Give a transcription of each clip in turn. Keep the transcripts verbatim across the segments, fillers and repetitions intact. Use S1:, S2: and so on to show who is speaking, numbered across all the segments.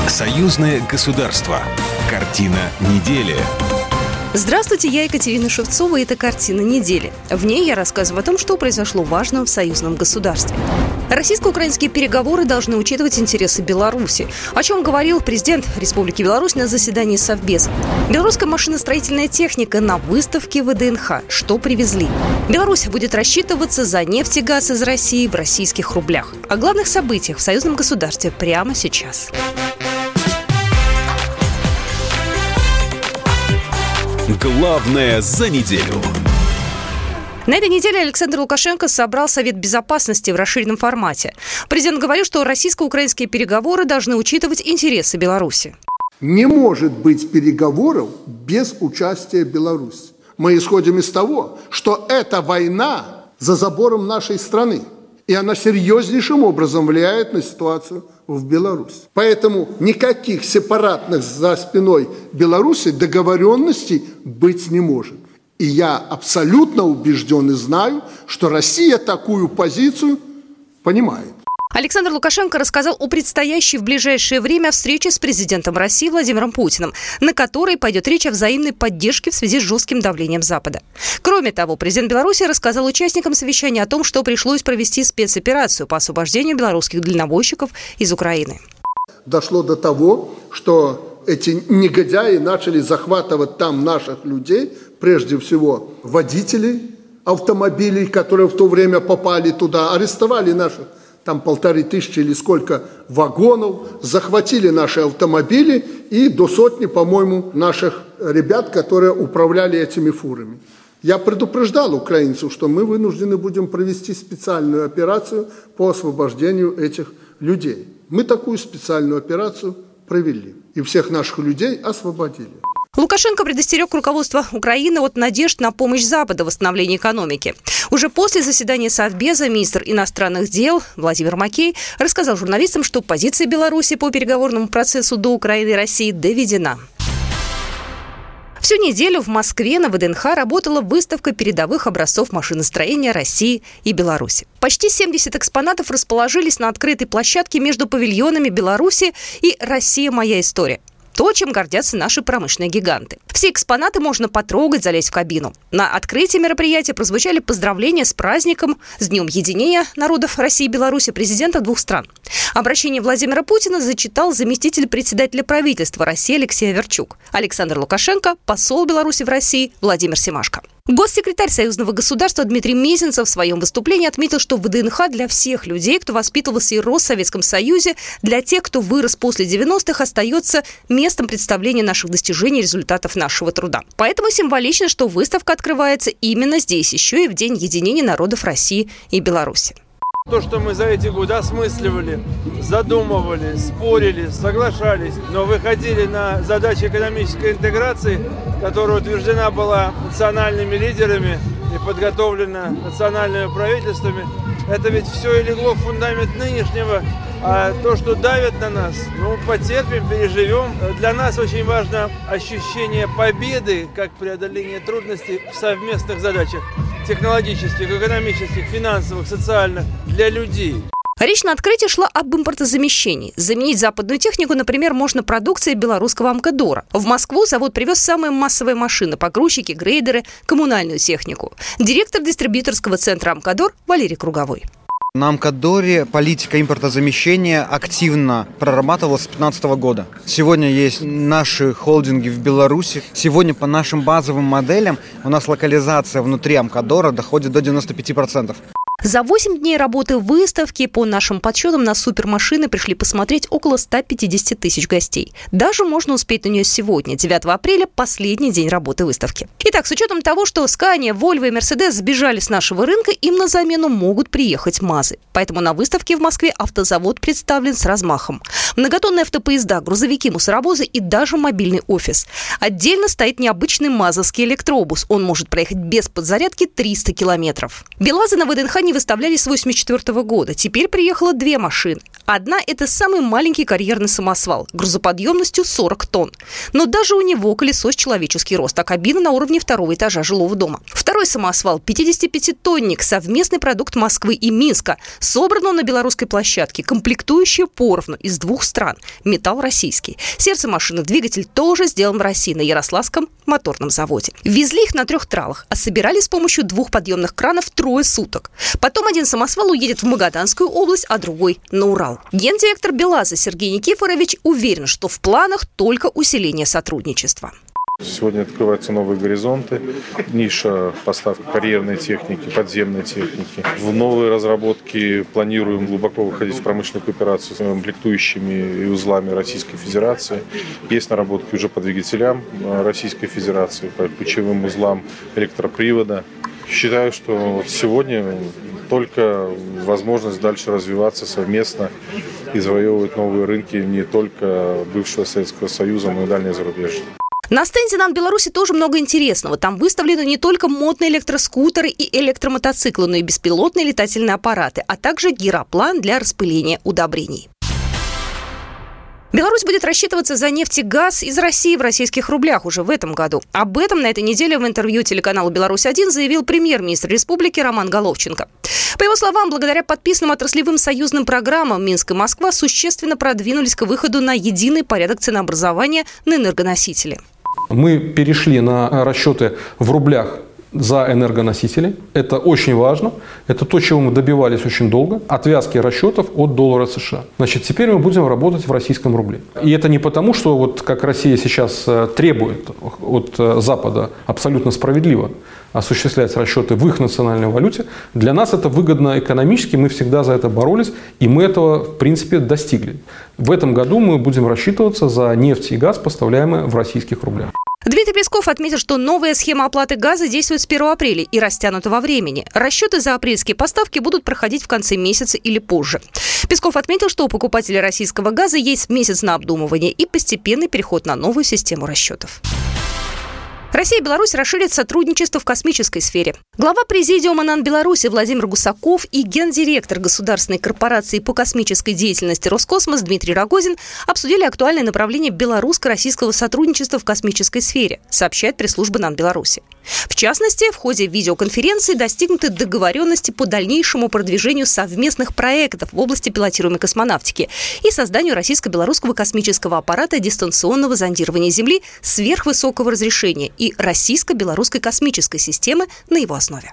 S1: Союзное государство. Картина недели.
S2: Здравствуйте, я Екатерина Шевцова, и это «Картина недели». В ней я рассказываю о том, что произошло важного в союзном государстве. Российско-украинские переговоры должны учитывать интересы Беларуси, о чем говорил президент Республики Беларусь на заседании Совбеза. Белорусская машиностроительная техника на выставке ВДНХ. Что привезли? Беларусь будет рассчитываться за нефть и газ из России в российских рублях. О главных событиях в союзном государстве прямо сейчас.
S1: Главное за неделю.
S2: На этой неделе Александр Лукашенко собрал Совет Безопасности в расширенном формате. Президент говорил, что российско-украинские переговоры должны учитывать интересы Беларуси.
S3: Не может быть переговоров без участия Беларуси. Мы исходим из того, что эта война за забором нашей страны, и она серьезнейшим образом влияет на ситуацию в Беларуси. Поэтому никаких сепаратных за спиной Беларуси договоренностей быть не может. И я абсолютно убежден и знаю, что Россия такую позицию понимает.
S2: Александр Лукашенко рассказал о предстоящей в ближайшее время встрече с президентом России Владимиром Путиным, на которой пойдет речь о взаимной поддержке в связи с жестким давлением Запада. Кроме того, президент Беларуси рассказал участникам совещания о том, что пришлось провести спецоперацию по освобождению белорусских дальнобойщиков из Украины.
S3: Дошло до того, что эти негодяи начали захватывать там наших людей, прежде всего водителей автомобилей, которые в то время попали туда, арестовали наших там полторы тысячи или сколько вагонов, захватили наши автомобили и до сотни, по-моему, наших ребят, которые управляли этими фурами. Я предупреждал украинцев, что мы вынуждены будем провести специальную операцию по освобождению этих людей. Мы такую специальную операцию провели и всех наших людей освободили.
S2: Лукашенко предостерег руководство Украины от надежд на помощь Запада в восстановлении экономики. Уже после заседания Совбеза министр иностранных дел Владимир Макей рассказал журналистам, что позиция Беларуси по переговорному процессу до Украины и России доведена. Всю неделю в Москве на ВДНХ работала выставка передовых образцов машиностроения России и Беларуси. Почти семьдесят экспонатов расположились на открытой площадке между павильонами Беларуси и «Россия. Моя история». То, чем гордятся наши промышленные гиганты. Все экспонаты можно потрогать, залезть в кабину. На открытии мероприятия прозвучали поздравления с праздником, с Днем единения народов России и Беларуси президента двух стран. Обращение Владимира Путина зачитал заместитель председателя правительства России Алексей Аверчук. Александр Лукашенко, посол Беларуси в России Владимир Семашко. Госсекретарь союзного государства Дмитрий Мезенцев в своем выступлении отметил, что ВДНХ для всех людей, кто воспитывался и рос в Советском Союзе, для тех, кто вырос после девяностых, остается местом представления наших достижений и результатов нашего труда. Поэтому символично, что выставка открывается именно здесь, еще и в День единения народов России и Беларуси.
S4: То, что мы за эти годы осмысливали, задумывали, спорили, соглашались, но выходили на задачи экономической интеграции, которая утверждена была национальными лидерами и подготовлена национальными правительствами, это ведь все и легло в фундамент нынешнего. А то, что давит на нас, ну, потерпим, переживем. Для нас очень важно ощущение победы, как преодоление трудностей в совместных задачах технологических, экономических, финансовых, социальных для людей.
S2: Речь на открытии шла об импортозамещении. Заменить западную технику, например, можно продукцией белорусского «Амкадора». В Москву завод привез самые массовые машины, погрузчики, грейдеры, коммунальную технику. Директор дистрибьюторского центра «Амкадор» Валерий Круговой.
S5: На Амкадоре политика импортозамещения активно прорабатывалась с две тысячи пятнадцатого года. Сегодня есть наши холдинги в Беларуси. Сегодня по нашим базовым моделям у нас локализация внутри Амкадора доходит до девяноста пяти процентов.
S2: За восемь дней работы выставки, по нашим подсчетам, на супермашины пришли посмотреть около ста пятидесяти тысяч гостей. Даже можно успеть на нее сегодня, девятого апреля, последний день работы выставки. Итак, с учетом того, что Scania, Volvo и Mercedes сбежали с нашего рынка, им на замену могут приехать МАЗы. Поэтому на выставке в Москве автозавод представлен с размахом. Многотонные автопоезда, грузовики, мусоровозы и даже мобильный офис. Отдельно стоит необычный мазовский электробус. Он может проехать без подзарядки триста километров. БелАЗы на ВДНХ не выставлялись с восемьдесят четвёртого года. Теперь приехало две машины. Одна – это самый маленький карьерный самосвал грузоподъемностью сорок тонн. Но даже у него колесо с человеческий рост, а кабина на уровне второго этажа жилого дома. Второй самосвал – пятидесятипятитонник, совместный продукт Москвы и Минска. Собран он на белорусской площадке, комплектующие поровну из двух стран. Металл российский. Сердце машины, двигатель тоже сделан в России на Ярославском моторном заводе. Везли их на трех тралах, а собирали с помощью двух подъемных кранов трое суток. Потом один самосвал уедет в Магаданскую область, а другой – на Урал. Гендиректор БелАЗа Сергей Никифорович уверен, что в планах только усиление сотрудничества.
S6: Сегодня открываются новые горизонты, ниша поставки карьерной техники, подземной техники. В новые разработки планируем глубоко выходить в промышленную кооперацию с комплектующими и узлами Российской Федерации. Есть наработки уже по двигателям Российской Федерации, по ключевым узлам электропривода. Считаю, что сегодня только возможность дальше развиваться совместно и завоевывать новые рынки не только бывшего Советского Союза, но и дальнее зарубежье.
S2: На стенде «НАН Беларуси» тоже много интересного. Там выставлены не только модные электроскутеры и электромотоциклы, но и беспилотные летательные аппараты, а также гироплан для распыления удобрений. Беларусь будет рассчитываться за нефть и газ из России в российских рублях уже в этом году. Об этом на этой неделе в интервью телеканалу «Беларусь-один» заявил премьер-министр республики Роман Головченко. По его словам, благодаря подписанным отраслевым союзным программам Минск и Москва существенно продвинулись к выходу на единый порядок ценообразования на энергоносители.
S7: Мы перешли на расчеты в рублях за энергоносители. Это очень важно. Это то, чего мы добивались очень долго. Отвязки расчетов от доллара США. Значит, теперь мы будем работать в российском рубле. И это не потому, что вот как Россия сейчас требует от Запада абсолютно справедливо осуществлять расчеты в их национальной валюте. Для нас это выгодно экономически. Мы всегда за это боролись. И мы этого, в принципе, достигли. В этом году мы будем рассчитываться за нефть и газ, поставляемые в российских рублях.
S2: Дмитрий Песков отметил, что новая схема оплаты газа действует с первого апреля и растянута во времени. Расчеты за апрельские поставки будут проходить в конце месяца или позже. Песков отметил, что у покупателей российского газа есть месяц на обдумывание и постепенный переход на новую систему расчетов. Россия и Беларусь расширят сотрудничество в космической сфере. Глава президиума НАН Беларуси Владимир Гусаков и гендиректор Государственной корпорации по космической деятельности Роскосмос Дмитрий Рогозин обсудили актуальные направления белорусско-российского сотрудничества в космической сфере, сообщает пресс-служба НАН Беларуси. В частности, в ходе видеоконференции достигнуты договоренности по дальнейшему продвижению совместных проектов в области пилотируемой космонавтики и созданию российско-белорусского космического аппарата дистанционного зондирования Земли сверхвысокого разрешения и российско-белорусской космической системы на его основе.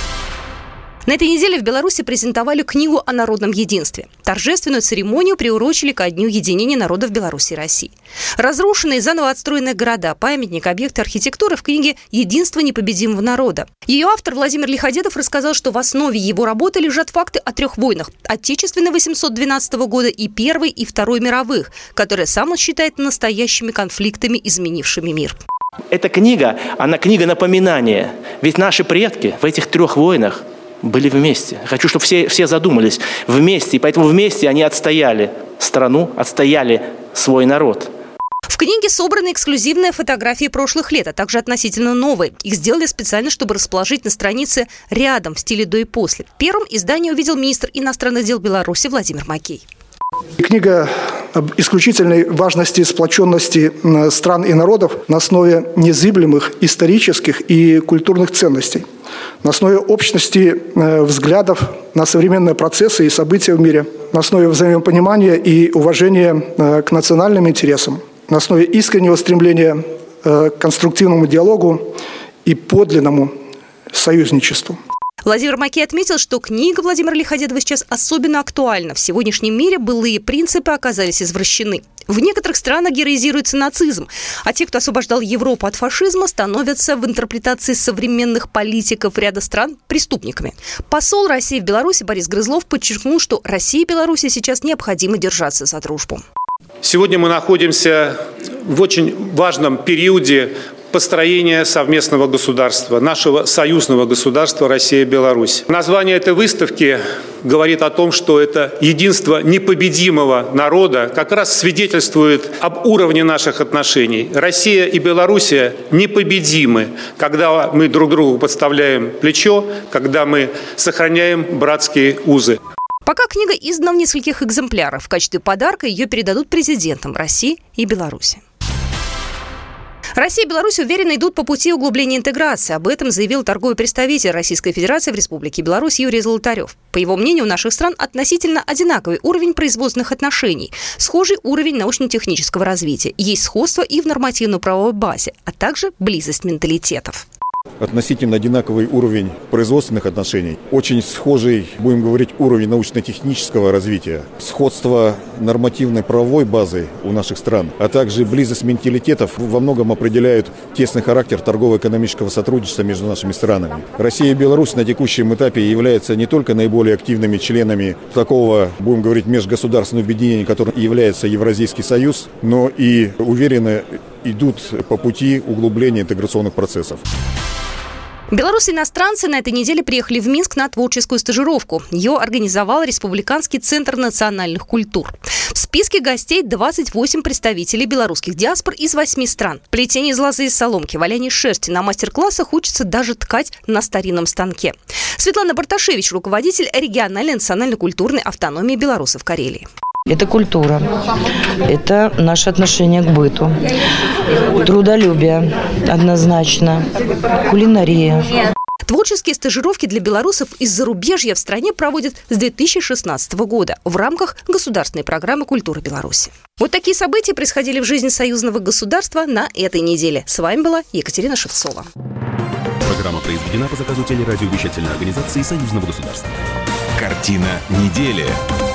S2: На этой неделе в Беларуси презентовали книгу о народном единстве. Торжественную церемонию приурочили ко Дню единения народов Беларуси и России. Разрушенные и заново отстроенные города, памятник, объекты архитектуры в книге «Единство непобедимого народа». Ее автор Владимир Лиходедов рассказал, что в основе его работы лежат факты о трех войнах – Отечественной восемьсот двенадцатого года и Первой и Второй мировых, которые сам он считает настоящими конфликтами, изменившими мир.
S8: Эта книга, она книга напоминания. Ведь наши предки в этих трех войнах были вместе. Хочу, чтобы все, все задумались. Вместе. И поэтому вместе они отстояли страну, отстояли свой народ.
S2: В книге собраны эксклюзивные фотографии прошлых лет, а также относительно новые. Их сделали специально, чтобы расположить на странице рядом в стиле до и после. Первым издание увидел министр иностранных дел Беларуси Владимир Макей.
S9: Книга об исключительной важности сплоченности стран и народов на основе незыблемых исторических и культурных ценностей, на основе общности взглядов на современные процессы и события в мире, на основе взаимопонимания и уважения к национальным интересам, на основе искреннего стремления к конструктивному диалогу и подлинному союзничеству.
S2: Владимир Макей отметил, что книга Владимира Лиходедова сейчас особенно актуальна. В сегодняшнем мире былые принципы оказались извращены. В некоторых странах героизируется нацизм, а те, кто освобождал Европу от фашизма, становятся в интерпретации современных политиков ряда стран преступниками. Посол России в Беларуси Борис Грызлов подчеркнул, что России и Беларуси сейчас необходимо держаться за дружбу.
S10: Сегодня мы находимся в очень важном периоде построения совместного государства, нашего союзного государства Россия и Беларусь. Название этой выставки говорит о том, что это единство непобедимого народа как раз свидетельствует об уровне наших отношений. Россия и Белоруссия непобедимы, когда мы друг другу подставляем плечо, когда мы сохраняем братские узы.
S2: Пока книга издана в нескольких экземплярах. В качестве подарка ее передадут президентам России и Беларуси. Россия и Беларусь уверенно идут по пути углубления интеграции. Об этом заявил торговый представитель Российской Федерации в Республике Беларусь Юрий Золотарев. По его мнению, у наших стран относительно одинаковый уровень производственных отношений, схожий уровень научно-технического развития, есть сходство и в нормативно-правовой базе, а также близость менталитетов.
S11: Относительно одинаковый уровень производственных отношений, очень схожий, будем говорить, уровень научно-технического развития, сходство нормативной правовой базы у наших стран, а также близость менталитетов во многом определяют тесный характер торгово-экономического сотрудничества между нашими странами. Россия и Беларусь на текущем этапе являются не только наиболее активными членами такого, будем говорить, межгосударственного объединения, которым является Евразийский союз, но и уверенно идут по пути углубления интеграционных процессов.
S2: Белорусы и иностранцы на этой неделе приехали в Минск на творческую стажировку. Ее организовал Республиканский центр национальных культур. В списке гостей двадцать восемь представителей белорусских диаспор из восьми стран. Плетение из лозы и соломки, валяние шерсти. На мастер-классах учатся даже ткать на старинном станке. Светлана Барташевич, руководитель региональной национально-культурной автономии белорусов Карелии.
S12: Это культура, это наше отношение к быту, трудолюбие однозначно, кулинария.
S2: Творческие стажировки для белорусов из зарубежья в стране проводят с две тысячи шестнадцатого года в рамках государственной программы «Культура Беларуси». Вот такие события происходили в жизни союзного государства на этой неделе. С вами была Екатерина Шевцова.
S1: Программа произведена по заказу телерадиовещательной организации союзного государства. Картина недели.